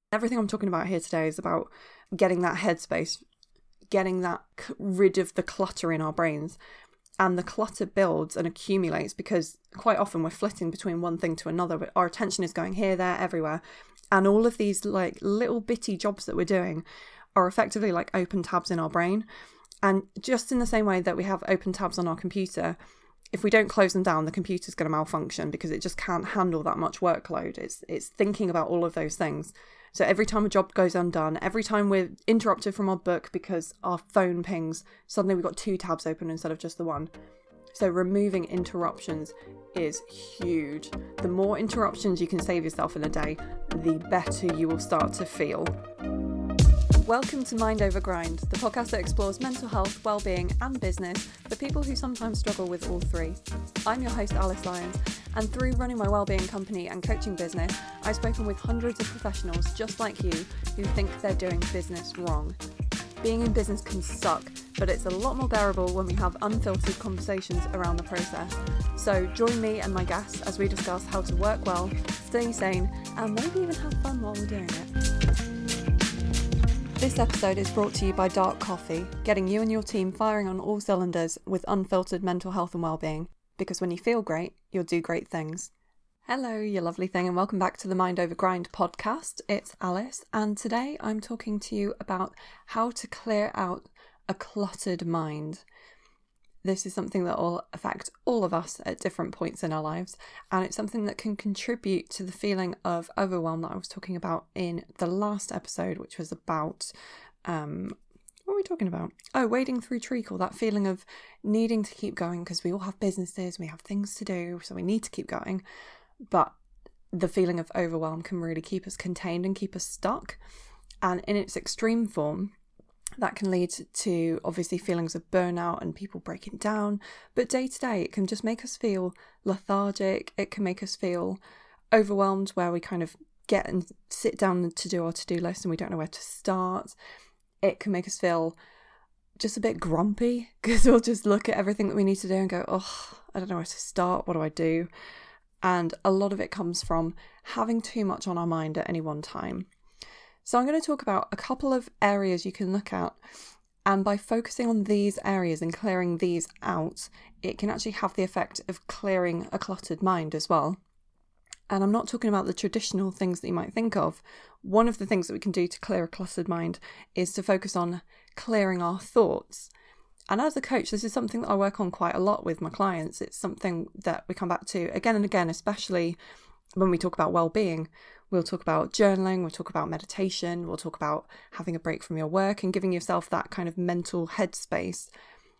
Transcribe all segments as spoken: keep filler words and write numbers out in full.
Everything I'm talking about here today is about getting that headspace, getting that rid of the clutter in our brains. And the clutter builds and accumulates because quite often we're flitting between one thing to another, but our attention is going here, there, everywhere. And all of these like little bitty jobs that we're doing are effectively like open tabs in our brain. And just in the same way that we have open tabs on our computer, if we don't close them down, the computer's going to malfunction because it just can't handle that much workload. It's it's thinking about all of those things. So every time a job goes undone, every time we're interrupted from our book because our phone pings, suddenly we've got two tabs open instead of just the one. So removing interruptions is huge. The more interruptions you can save yourself in a day, the better you will start to feel. Welcome to Mind Over Grind, the podcast that explores mental health, well-being and business for people who sometimes struggle with all three. I'm your host Alice Lyons, and through running my well-being company and coaching business, I've spoken with hundreds of professionals just like you who think they're doing business wrong. Being in business can suck, but it's a lot more bearable when we have unfiltered conversations around the process. So join me and my guests as we discuss how to work well, stay sane, and maybe even have fun while we're doing it. This episode is brought to you by Dark Coffee, getting you and your team firing on all cylinders with unfiltered mental health and well-being. Because when you feel great, you'll do great things. Hello, you lovely thing, and welcome back to the Mind Over Grind podcast. It's Alice, and today I'm talking to you about how to clear out a cluttered mind. This is something that will affect all of us at different points in our lives, and it's something that can contribute to the feeling of overwhelm that I was talking about in the last episode, which was about, um, what are we talking about? Oh, wading through treacle, that feeling of needing to keep going because we all have businesses, we have things to do, so we need to keep going. But the feeling of overwhelm can really keep us contained and keep us stuck. And in its extreme form, that can lead to obviously feelings of burnout and people breaking down. But day to day, it can just make us feel lethargic. It can make us feel overwhelmed where we kind of get and sit down to do our to-do list and we don't know where to start. It can make us feel just a bit grumpy because we'll just look at everything that we need to do and go, oh, I don't know where to start. What do I do? And a lot of it comes from having too much on our mind at any one time. So I'm going to talk about a couple of areas you can look at, and by focusing on these areas and clearing these out, it can actually have the effect of clearing a cluttered mind as well. And I'm not talking about the traditional things that you might think of. One of the things that we can do to clear a cluttered mind is to focus on clearing our thoughts. And as a coach, this is something that I work on quite a lot with my clients. It's something that we come back to again and again, especially when we talk about well-being. We'll talk about journaling, we'll talk about meditation, we'll talk about having a break from your work and giving yourself that kind of mental headspace.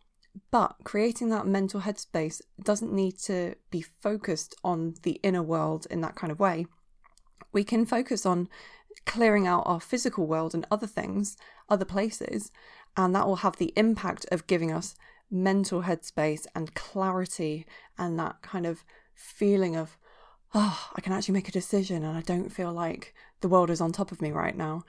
But creating that mental headspace doesn't need to be focused on the inner world in that kind of way. We can focus on clearing out our physical world and other things, other places, and that will have the impact of giving us mental headspace and clarity and that kind of feeling of, oh, I can actually make a decision and I don't feel like the world is on top of me right now.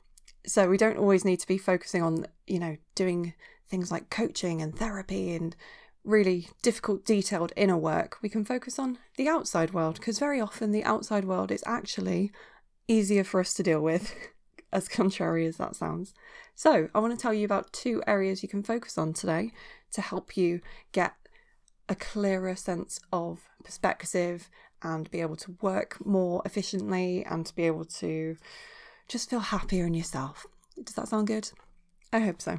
So we don't always need to be focusing on, you know, doing things like coaching and therapy and really difficult, detailed inner work. We can focus on the outside world because very often the outside world is actually easier for us to deal with, as contrary as that sounds. So I want to tell you about two areas you can focus on today to help you get a clearer sense of perspective and be able to work more efficiently and to be able to just feel happier in yourself. Does that sound good? I hope so.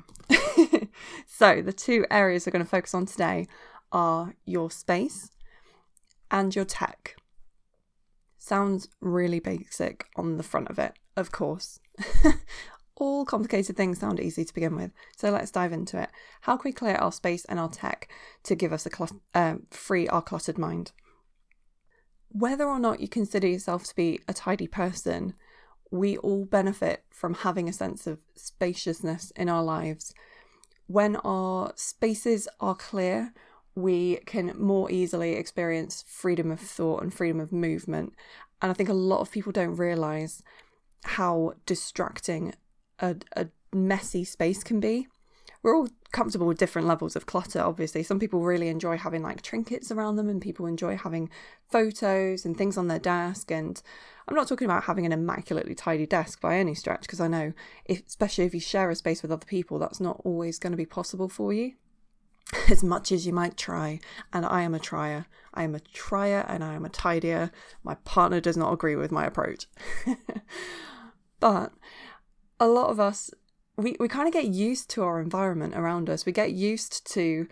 So the two areas we're going to focus on today are your space and your tech. Sounds really basic on the front of it, of course. All complicated things sound easy to begin with. So let's dive into it. How can we clear our space and our tech to give us a clut- uh, free our cluttered mind? Whether or not you consider yourself to be a tidy person, we all benefit from having a sense of spaciousness in our lives. When our spaces are clear, we can more easily experience freedom of thought and freedom of movement. And I think a lot of people don't realise how distracting a, a messy space can be. we're all comfortable with different levels of clutter, obviously. Some people really enjoy having like trinkets around them, and people enjoy having photos and things on their desk. And I'm not talking about having an immaculately tidy desk by any stretch, because I know, if, especially if you share a space with other people, that's not always going to be possible for you, as much as you might try. And I am a trier. I am a trier and I am a tidier. My partner does not agree with my approach. But a lot of us, we, we kind of get used to our environment around us. We get used to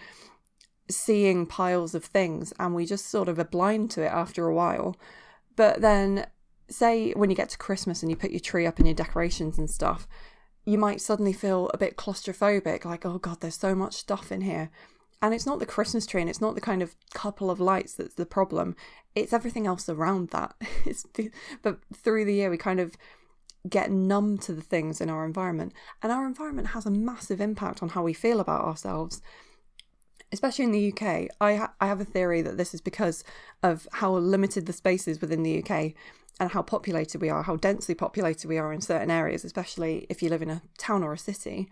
seeing piles of things, and we just sort of are blind to it after a while. But then, say when you get to Christmas and you put your tree up and your decorations and stuff, you might suddenly feel a bit claustrophobic, like, oh God, there's so much stuff in here. And it's not the Christmas tree, and it's not the kind of couple of lights that's the problem. It's everything else around that. It's the, but through the year, we kind of get numb to the things in our environment. And our environment has a massive impact on how we feel about ourselves, especially in the U K. I, ha- I have a theory that this is because of how limited the space is within the U K, and how populated we are, how densely populated we are in certain areas, especially if you live in a town or a city.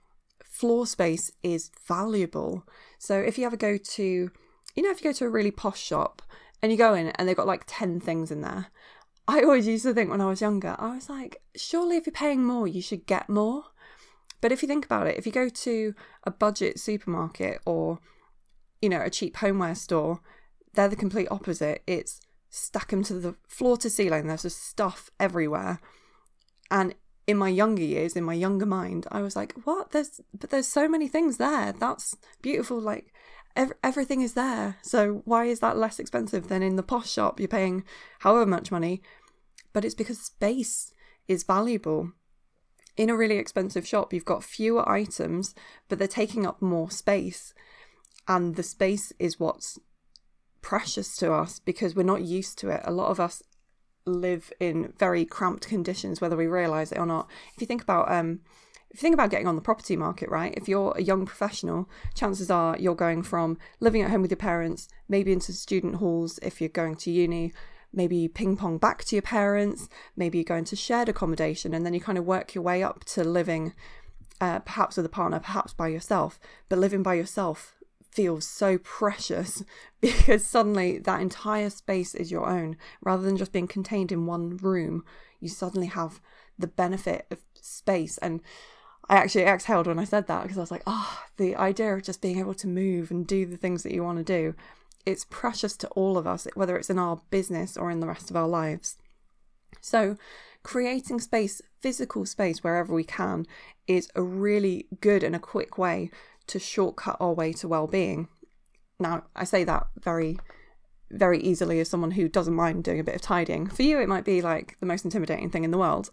Floor space is valuable. So if you ever go to, you know, if you go to a really posh shop and you go in and they've got like ten things in there, I always used to think when I was younger, I was like, surely if you're paying more, you should get more. But if you think about it, if you go to a budget supermarket or, you know, a cheap homeware store, they're the complete opposite. It's stack them to the floor to ceiling. There's just stuff everywhere. And in my younger years, in my younger mind, I was like, what? There's, but there's so many things there. That's beautiful. Like, ev- everything is there. So why is that less expensive than in the posh shop? You're paying however much money. But it's because space is valuable. In a really expensive shop, you've got fewer items, but they're taking up more space. And the space is what's precious to us because we're not used to it. A lot of us live in very cramped conditions, whether we realise it or not. If you think about um, if you think about getting on the property market, right? If you're a young professional, chances are you're going from living at home with your parents, maybe into student halls if you're going to uni, maybe ping pong back to your parents, maybe you go into shared accommodation, and then you kind of work your way up to living uh, perhaps with a partner, perhaps by yourself. But living by yourself feels so precious because suddenly that entire space is your own. Rather than just being contained in one room, you suddenly have the benefit of space. And I actually exhaled when I said that because I was like, oh, the idea of just being able to move and do the things that you want to do, it's precious to all of us, whether it's in our business or in the rest of our lives. So creating space, physical space wherever we can, is a really good and a quick way to shortcut our way to well-being. Now, I say that very, very easily as someone who doesn't mind doing a bit of tidying. For you, it might be like the most intimidating thing in the world.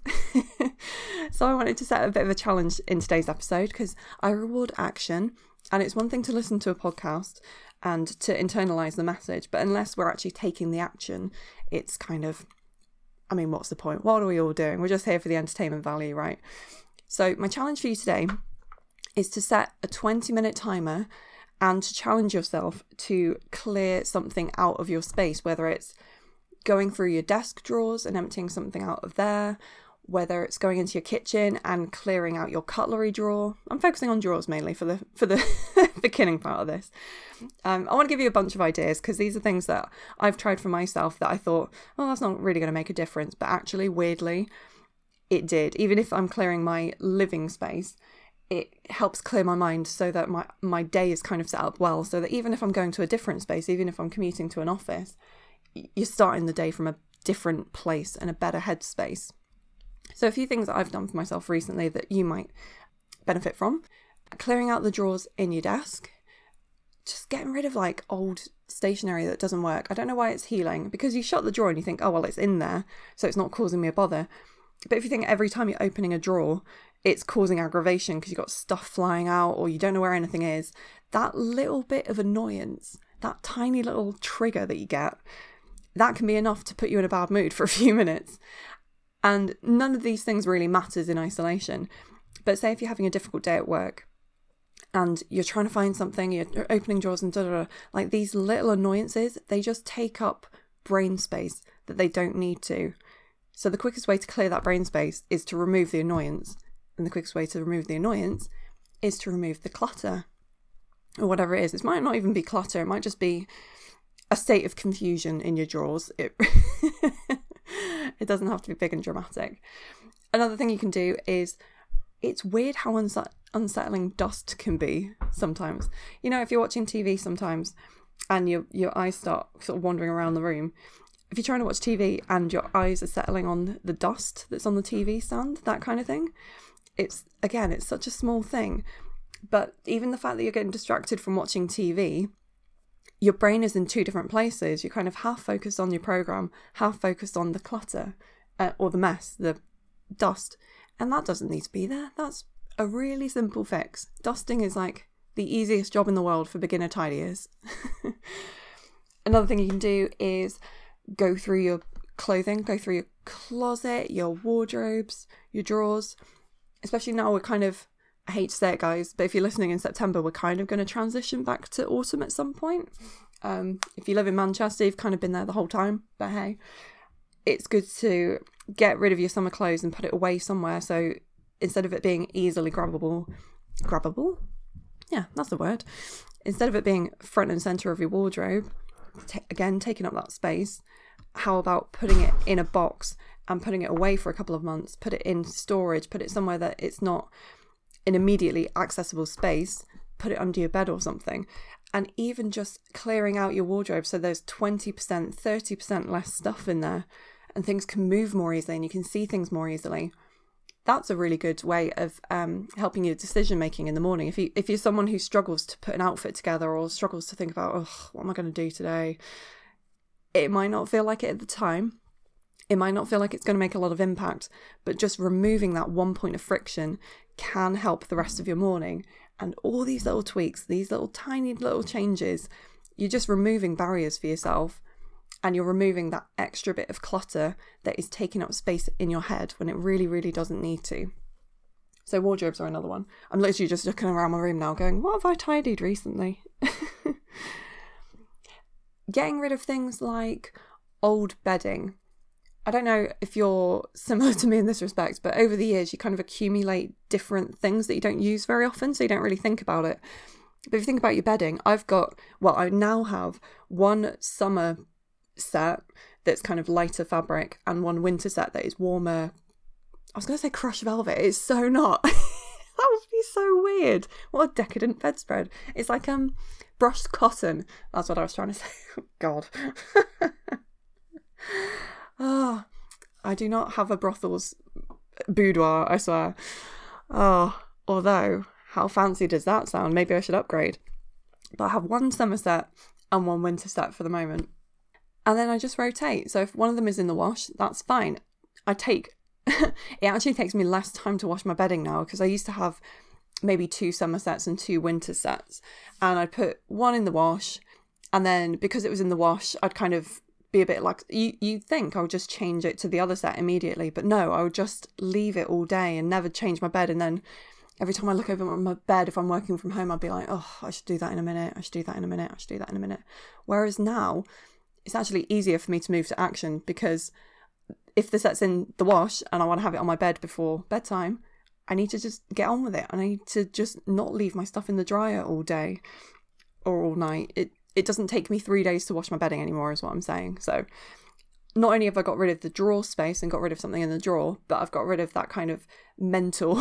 So I wanted to set a bit of a challenge in today's episode because I reward action. And it's one thing to listen to a podcast and to internalize the message, but unless we're actually taking the action, it's kind of, I mean, what's the point? What are we all doing? We're just here for the entertainment value, right? So my challenge for you today is to set a twenty minute timer and to challenge yourself to clear something out of your space, whether it's going through your desk drawers and emptying something out of there, whether it's going into your kitchen and clearing out your cutlery drawer. I'm focusing on drawers mainly for the for the beginning part of this. Um, I want to give you a bunch of ideas because these are things that I've tried for myself that I thought, oh, that's not really going to make a difference. But actually, weirdly, it did. Even if I'm clearing my living space, it helps clear my mind so that my, my day is kind of set up well. So that even if I'm going to a different space, even if I'm commuting to an office, you're starting the day from a different place and a better headspace. So a few things that I've done for myself recently that you might benefit from. Clearing out the drawers in your desk. Just getting rid of like old stationery that doesn't work. I don't know why it's healing, because you shut the drawer and you think, oh, well, it's in there, so it's not causing me a bother. But if you think every time you're opening a drawer, it's causing aggravation because you've got stuff flying out or you don't know where anything is, that little bit of annoyance, that tiny little trigger that you get, that can be enough to put you in a bad mood for a few minutes. And none of these things really matters in isolation. But say if you're having a difficult day at work and you're trying to find something, you're opening drawers and da da da, like these little annoyances, they just take up brain space that they don't need to. So the quickest way to clear that brain space is to remove the annoyance. And the quickest way to remove the annoyance is to remove the clutter, or whatever it is. It might not even be clutter. It might just be a state of confusion in your drawers. It, it doesn't have to be big and dramatic. Another thing you can do is, it's weird how unset- unsettling dust can be sometimes. You know, if you're watching T V sometimes and your your eyes start sort of wandering around the room, if you're trying to watch T V and your eyes are settling on the dust that's on the T V stand, that kind of thing, it's, again, it's such a small thing. But even the fact that you're getting distracted from watching T V, your brain is in two different places. You're kind of half focused on your program, half focused on the clutter uh, or the mess, the dust. And that doesn't need to be there. That's a really simple fix. Dusting is like the easiest job in the world for beginner tidiers. Another thing you can do is go through your clothing, go through your closet, your wardrobes, your drawers. Especially now we're kind of, I hate to say it, guys, but if you're listening in September, we're kind of going to transition back to autumn at some point. Um, if you live in Manchester, you've kind of been there the whole time, but hey, it's good to get rid of your summer clothes and put it away somewhere. So instead of it being easily grabbable, grabbable? Yeah, that's the word. Instead of it being front and center of your wardrobe, t- again, taking up that space, how about putting it in a box and putting it away for a couple of months, put it in storage, put it somewhere that it's not an immediately accessible space, put it under your bed or something. And even just clearing out your wardrobe so there's twenty percent, thirty percent less stuff in there and things can move more easily and you can see things more easily. That's a really good way of um, helping your decision making in the morning. If you if you're someone who struggles to put an outfit together or struggles to think about, oh, what am I going to do today? It might not feel like it at the time. It might not feel like it's going to make a lot of impact, but just removing that one point of friction can help the rest of your morning. And all these little tweaks, these little tiny little changes, you're just removing barriers for yourself, and you're removing that extra bit of clutter that is taking up space in your head when it really, really doesn't need to. So wardrobes are another one. I'm literally just looking around my room now going, what have I tidied recently? Getting rid of things like old bedding. I don't know if you're similar to me in this respect, but over the years you kind of accumulate different things that you don't use very often, so you don't really think about it. But if you think about your bedding, I've got, well, I now have one summer set that's kind of lighter fabric and one winter set that is warmer. I was going to say crushed velvet. It's so not. That would be so weird. What a decadent bedspread. It's like um brushed cotton. That's what I was trying to say. God. Oh, I do not have a brothel's boudoir, I swear. Oh, although, how fancy does that sound? Maybe I should upgrade. But I have one summer set and one winter set for the moment. And then I just rotate. So if one of them is in the wash, that's fine. I take, it actually takes me less time to wash my bedding now, because I used to have maybe two summer sets and two winter sets. And I'd put one in the wash, and then because it was in the wash, I'd kind of be a bit like, you you think I would just change it to the other set immediately, but no, I would just leave it all day and never change my bed. And then every time I look over my bed, if I'm working from home, I'd be like, oh, I should do that in a minute, I should do that in a minute, I should do that in a minute. Whereas now, it's actually easier for me to move to action, because if the set's in the wash and I want to have it on my bed before bedtime, I need to just get on with it. And I need to just not leave my stuff in the dryer all day or all night. It It doesn't take me three days to wash my bedding anymore, is what I'm saying. So not only have I got rid of the drawer space and got rid of something in the drawer, but I've got rid of that kind of mental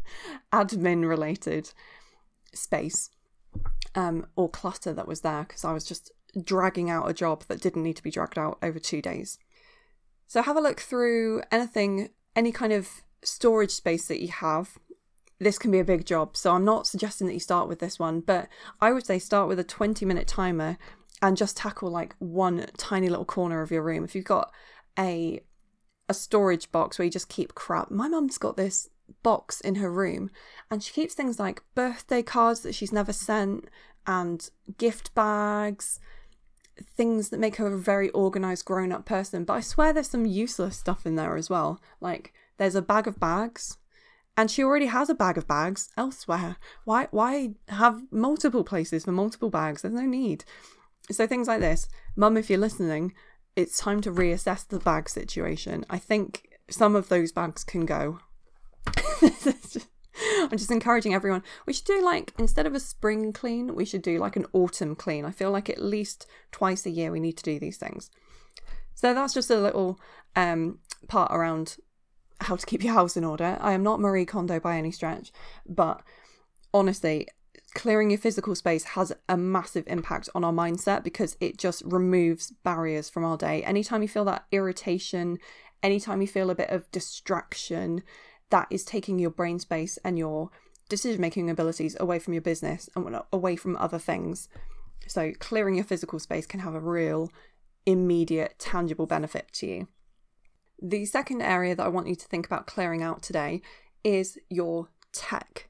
admin related space um, or clutter that was there, because I was just dragging out a job that didn't need to be dragged out over two days. So have a look through anything, any kind of storage space that you have. This can be a big job, so I'm not suggesting that you start with this one, but I would say start with a twenty minute timer and just tackle like one tiny little corner of your room. If you've got a a storage box where you just keep crap. My mum's got this box in her room and she keeps things like birthday cards that she's never sent and gift bags, things that make her a very organised grown-up person. But I swear there's some useless stuff in there as well. Like there's a bag of bags. And she already has a bag of bags elsewhere. Why why have multiple places for multiple bags? There's no need. So things like this. Mum, if you're listening, it's time to reassess the bag situation. I think some of those bags can go. I'm just encouraging everyone. We should do like, instead of a spring clean, we should do like an autumn clean. I feel like at least twice a year we need to do these things. So that's just a little um, part around how to keep your house in order. I am not Marie Kondo by any stretch, but honestly, clearing your physical space has a massive impact on our mindset because it just removes barriers from our day. Anytime you feel that irritation, anytime you feel a bit of distraction, that is taking your brain space and your decision-making abilities away from your business and away from other things. So clearing your physical space can have a real immediate, tangible benefit to you. The second area that I want you to think about clearing out today is your tech.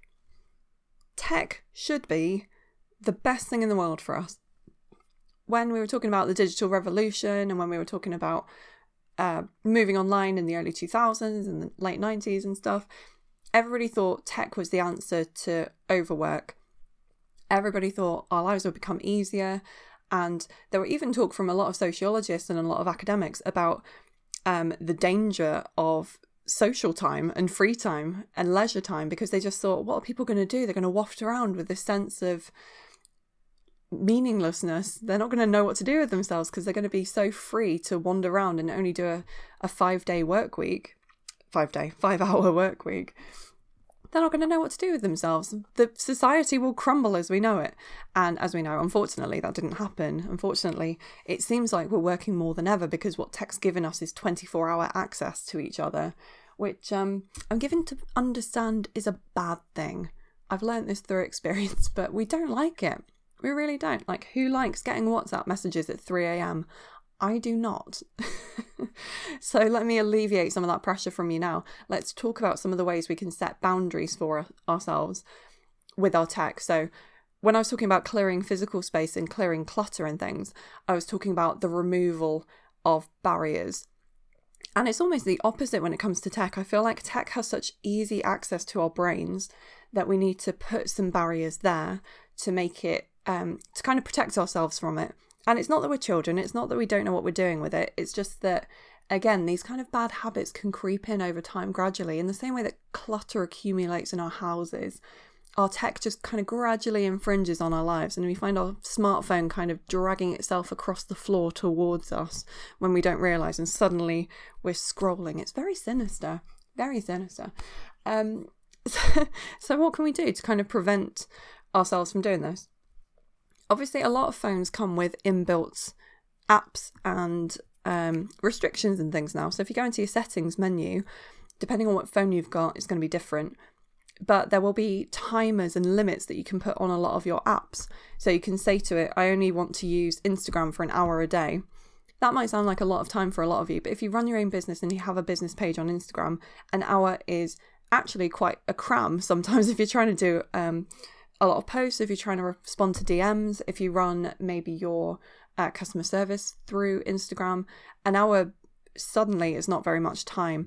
Tech should be the best thing in the world for us. When we were talking about the digital revolution and when we were talking about uh, moving online in the early two thousands and the late nineties and stuff, everybody thought tech was the answer to overwork. Everybody thought our lives would become easier. And there were even talk from a lot of sociologists and a lot of academics about um, the danger of social time and free time and leisure time, because they just thought, what are people going to do? They're going to waft around with this sense of meaninglessness. They're not going to know what to do with themselves because they're going to be so free to wander around and only do a, a five day work week, five day, five hour work week. They're not going to know what to do with themselves. The society will crumble as we know it. And as we know, unfortunately, that didn't happen. Unfortunately, it seems like we're working more than ever because what tech's given us is twenty-four hour access to each other, which um, I'm given to understand is a bad thing. I've learned this through experience, but we don't like it. We really don't. Like, who likes getting WhatsApp messages at three a.m? I do not. So let me alleviate some of that pressure from you now. Let's talk about some of the ways we can set boundaries for ourselves with our tech. So when I was talking about clearing physical space and clearing clutter and things, I was talking about the removal of barriers. And it's almost the opposite when it comes to tech. I feel like tech has such easy access to our brains that we need to put some barriers there to make it, um, to kind of protect ourselves from it. And it's not that we're children, it's not that we don't know what we're doing with it, it's just that, again, these kind of bad habits can creep in over time gradually. In the same way that clutter accumulates in our houses, our tech just kind of gradually infringes on our lives, and we find our smartphone kind of dragging itself across the floor towards us when we don't realise, and suddenly we're scrolling. It's very sinister, very sinister. Um, so, so what can we do to kind of prevent ourselves from doing this? Obviously, a lot of phones come with inbuilt apps and um, restrictions and things now. So if you go into your settings menu, depending on what phone you've got, it's going to be different. But there will be timers and limits that you can put on a lot of your apps. So you can say to it, I only want to use Instagram for an hour a day. That might sound like a lot of time for a lot of you, but if you run your own business and you have a business page on Instagram, an hour is actually quite a cram sometimes if you're trying to do um, a lot of posts, if you're trying to respond to D Ms, if you run maybe your uh, customer service through Instagram, an hour suddenly is not very much time.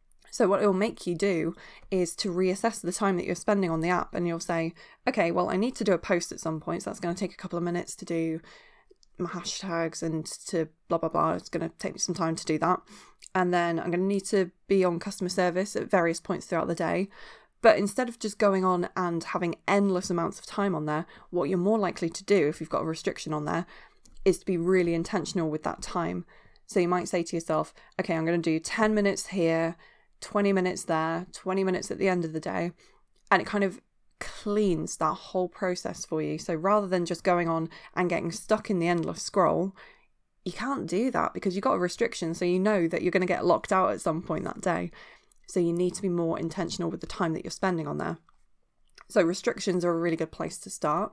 So what it will make you do is to reassess the time that you're spending on the app, and you'll say, okay, well, I need to do a post at some point, so that's going to take a couple of minutes to do my hashtags and to blah, blah, blah. It's going to take me some time to do that. And then I'm going to need to be on customer service at various points throughout the day. But instead of just going on and having endless amounts of time on there, what you're more likely to do if you've got a restriction on there is to be really intentional with that time. So you might say to yourself, okay, I'm going to do ten minutes here, twenty minutes there, twenty minutes at the end of the day. And it kind of cleans that whole process for you. So rather than just going on and getting stuck in the endless scroll, you can't do that because you've got a restriction. So you know that you're going to get locked out at some point that day. So you need to be more intentional with the time that you're spending on there. So restrictions are a really good place to start.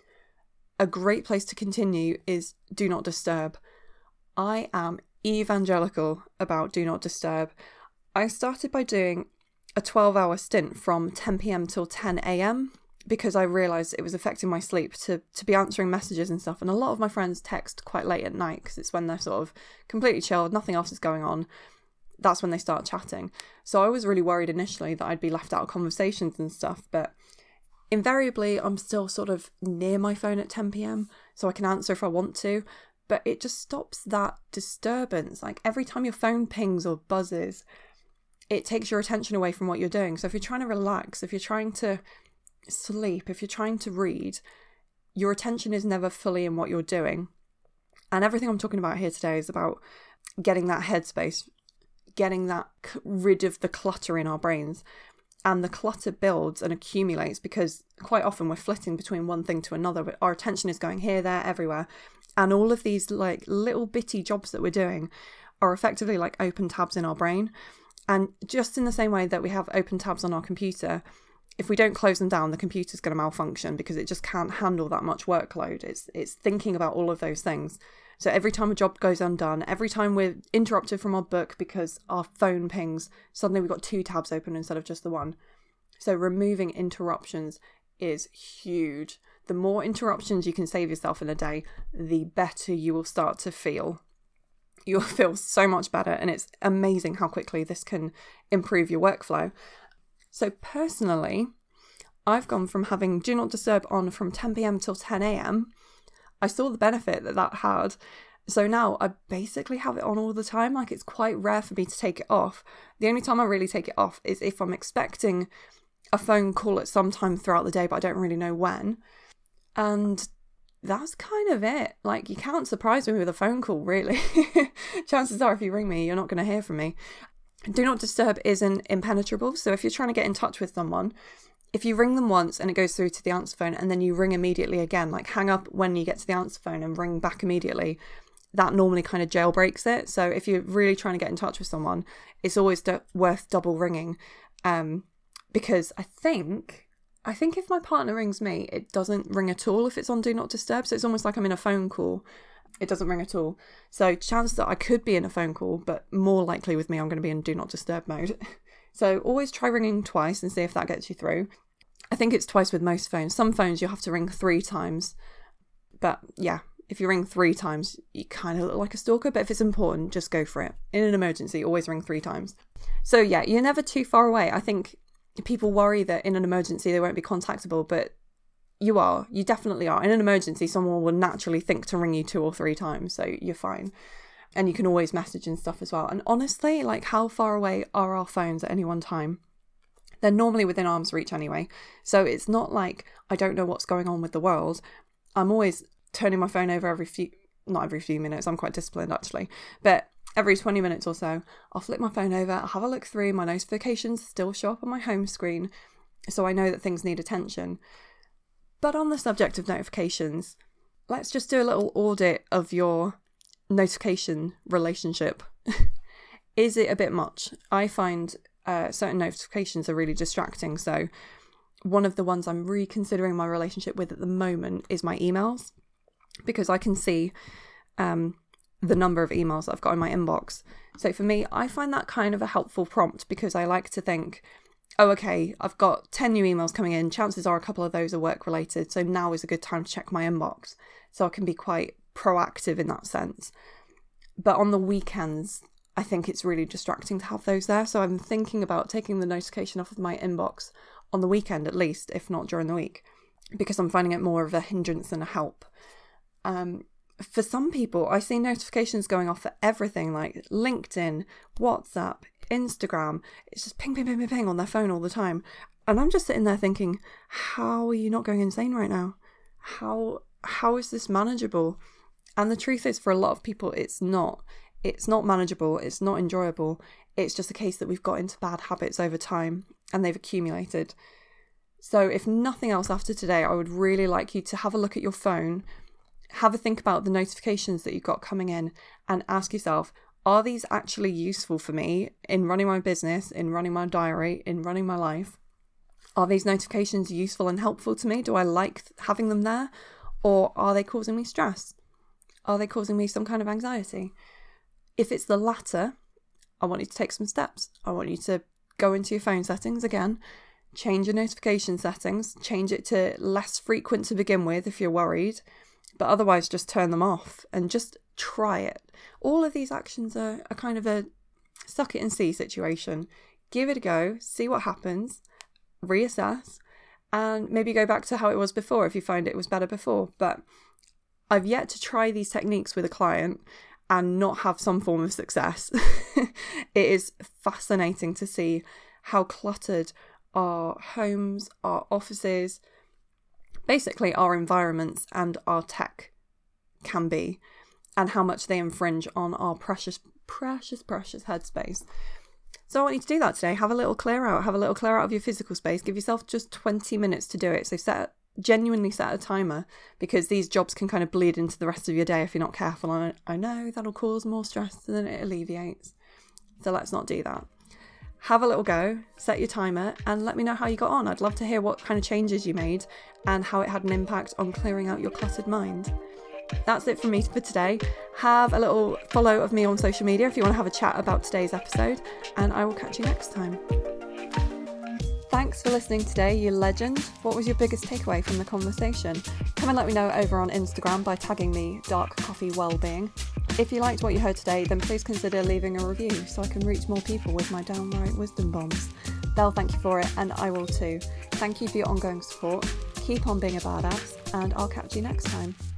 A great place to continue is do not disturb. I am evangelical about do not disturb. I started by doing a twelve hour stint from ten p.m. till ten a.m. because I realised it was affecting my sleep to, to be answering messages and stuff. And a lot of my friends text quite late at night because it's when they're sort of completely chilled, nothing else is going on. That's when they start chatting. So I was really worried initially that I'd be left out of conversations and stuff, but invariably I'm still sort of near my phone at ten p.m. so I can answer if I want to, but it just stops that disturbance. Like every time your phone pings or buzzes, it takes your attention away from what you're doing. So if you're trying to relax, if you're trying to sleep, if you're trying to read, your attention is never fully in what you're doing. And everything I'm talking about here today is about getting that headspace, getting that rid of the clutter in our brains. And the clutter builds and accumulates because quite often we're flitting between one thing to another, but our attention is going here, there, everywhere. And all of these like little bitty jobs that we're doing are effectively like open tabs in our brain. And just in the same way that we have open tabs on our computer, if we don't close them down, the computer's going to malfunction because it just can't handle that much workload. It's it's thinking about all of those things. So every time a job goes undone, every time we're interrupted from our book because our phone pings, suddenly we've got two tabs open instead of just the one. So removing interruptions is huge. The more interruptions you can save yourself in a day, the better you will start to feel. You'll feel so much better, and it's amazing how quickly this can improve your workflow. So personally, I've gone from having Do Not Disturb on from ten p.m. till ten a.m. I saw the benefit that that had. So now I basically have it on all the time. Like, it's quite rare for me to take it off. The only time I really take it off is if I'm expecting a phone call at some time throughout the day, but I don't really know when. And that's kind of it. Like, you can't surprise me with a phone call, really. Chances are if you ring me, you're not going to hear from me. Do Not Disturb isn't impenetrable. So if you're trying to get in touch with someone, if you ring them once and it goes through to the answer phone and then you ring immediately again, like hang up when you get to the answer phone and ring back immediately, that normally kind of jailbreaks it. So if you're really trying to get in touch with someone, it's always d- worth double ringing. Um, because I think, I think if my partner rings me, it doesn't ring at all if it's on Do Not Disturb. So it's almost like I'm in a phone call. It doesn't ring at all. So chances that I could be in a phone call, but more likely with me, I'm going to be in Do Not Disturb mode. So always try ringing twice and see if that gets you through. I think it's twice with most phones. Some phones you'll have to ring three times. But yeah, if you ring three times, you kind of look like a stalker. But if it's important, just go for it. In an emergency, always ring three times. So yeah, you're never too far away. I think people worry that in an emergency they won't be contactable, but you are. You definitely are. In an emergency, someone will naturally think to ring you two or three times. So you're fine. And you can always message and stuff as well. And honestly, like, how far away are our phones at any one time? They're normally within arm's reach anyway. So it's not like I don't know what's going on with the world. I'm always turning my phone over every few, not every few minutes. I'm quite disciplined actually. But every twenty minutes or so, I'll flip my phone over, I'll have a look through. My notifications still show up on my home screen. So I know that things need attention. But on the subject of notifications, let's just do a little audit of your notification relationship. Is it a bit much? I find uh, certain notifications are really distracting. So one of the ones I'm reconsidering my relationship with at the moment is my emails, because I can see um, the number of emails that I've got in my inbox. So for me, I find that kind of a helpful prompt, because I like to think, oh, okay, I've got ten new emails coming in. Chances are a couple of those are work related. So now is a good time to check my inbox. So I can be quite proactive in that sense. But on the weekends, I think it's really distracting to have those there. So I'm thinking about taking the notification off of my inbox on the weekend at least, if not during the week, because I'm finding it more of a hindrance than a help. Um, for some people, I see notifications going off for everything, like LinkedIn, WhatsApp, Instagram. It's just ping, ping, ping, ping, ping on their phone all the time. And I'm just sitting there thinking, how are you not going insane right now? How how is this manageable? And the truth is, for a lot of people, it's not. It's not manageable. It's not enjoyable. It's just a case that we've got into bad habits over time and they've accumulated. So if nothing else after today, I would really like you to have a look at your phone, have a think about the notifications that you've got coming in, and ask yourself, are these actually useful for me in running my business, in running my diary, in running my life? Are these notifications useful and helpful to me? Do I like having them there? Or are they causing me stress? Are they causing me some kind of anxiety? If it's the latter, I want you to take some steps. I want you to go into your phone settings again, change your notification settings, change it to less frequent to begin with if you're worried, but otherwise just turn them off and just try it. All of these actions are, are kind of a suck it and see situation. Give it a go, see what happens, reassess, and maybe go back to how it was before if you find it was better before. But I've yet to try these techniques with a client, and not have some form of success. It is fascinating to see how cluttered our homes, our offices, basically our environments and our tech can be, and how much they infringe on our precious, precious, precious headspace. So I want you to do that today. Have a little clear out. Have a little clear out of your physical space. Give yourself just twenty minutes to do it. So set genuinely set a timer, because these jobs can kind of bleed into the rest of your day if you're not careful. And I know that'll cause more stress than it alleviates. So let's not do that. Have a little go, set your timer, and let me know how you got on. I'd love to hear what kind of changes you made and how it had an impact on clearing out your cluttered mind. That's it from me for today. Have a little follow of me on social media if you want to have a chat about today's episode, and I will catch you next time. Thanks for listening today, you legend. What was your biggest takeaway from the conversation? Come and let me know over on Instagram by tagging me Dark Coffee Wellbeing. If you liked what you heard today, then please consider leaving a review so I can reach more people with my downright wisdom bombs. They'll thank you for it, and I will too. Thank you for your ongoing support. Keep on being a badass, and I'll catch you next time.